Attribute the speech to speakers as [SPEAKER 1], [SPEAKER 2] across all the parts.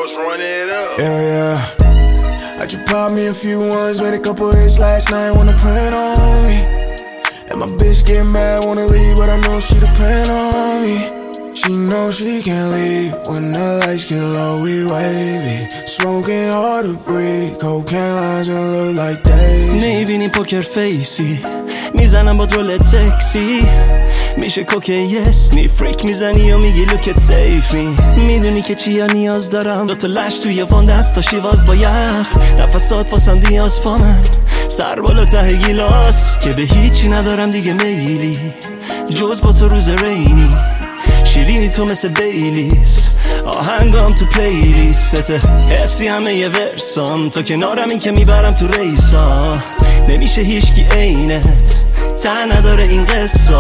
[SPEAKER 1] Porsche, run it up.
[SPEAKER 2] Yeah. I just popped me a few ones, made a couple hits last night, wanna plan on me. And my bitch get mad, wanna leave, but I know she depend on me. She knows she can't leave when the lights get low, we wavy. Smoking hard to breathe, cocaine lines and look like days.
[SPEAKER 3] میبینی پوکر فیسی میزنم با رولت سکسی میشه کوکی اسنی فریک میزنی و میگی لوکت سیف می میدونی که چیا نیاز دارم دوتا لش توی وان دستا شیواز با یخ نفسات واسم دیاز پا من سر بالا ته گیلاس که به هیچی ندارم دیگه میلی جز با تو روز رینی شیرینی تو مثل بیلیز آهنگام تو پلیلیستت حفظی همه یه ورسام تا کنارمی که میبرم تو ریسا نمیشه هیچکی عینت ته نداره این قصه.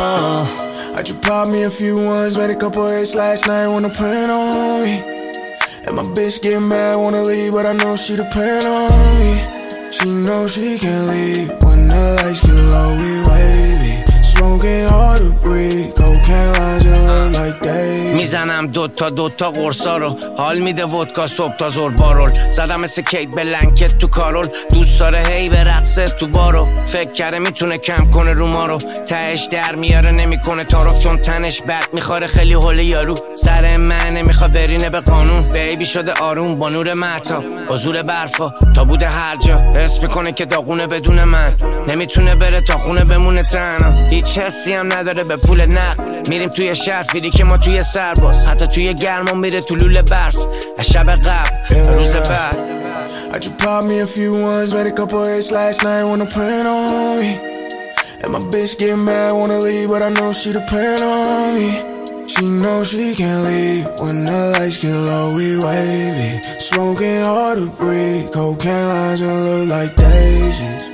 [SPEAKER 2] I just popped me a few ones, made a couple hits last night, wanna plan on me. And my bitch get mad, wanna leave, but I know she depend on me. She knows she can't leave when the lights get low, we wavy. Smoking hard to breathe, cocaine lines and look like days.
[SPEAKER 4] میزنم دوتا قرصا رو حال میده ودکا صبح تا زور بارول زدم مثل کیت بلنکت تو کارول دوست داره هی به رقصه تو بارو فکر کرده میتونه کم کنه رو ما رو تهش در میاره نمیکنه تعارف چون تنش بد میخوره خیلی حوله یارو سر من نمیخوا برینه به قانون بیبی شده آروم با نور مهتاب با زور برفا تا بوده هر جا حس میکنه که داغونه بدون من نمیتونه بره تا خونه بمونه تنها هیچ حسی هم نداره به پول نقد میریم توی شهر فیری که ما توی سرباز حتی توی گرما میره تو لوله برف از شب قبل روز بعد.
[SPEAKER 2] I just popped me a few ones, made a couple hits last night, wanna plan on me. And my bitch get mad, wanna leave, but I know she depend on me. She knows she can't leave when the lights get low, we wavy. Smoking hard to breathe, cocaine lines and look like daisies.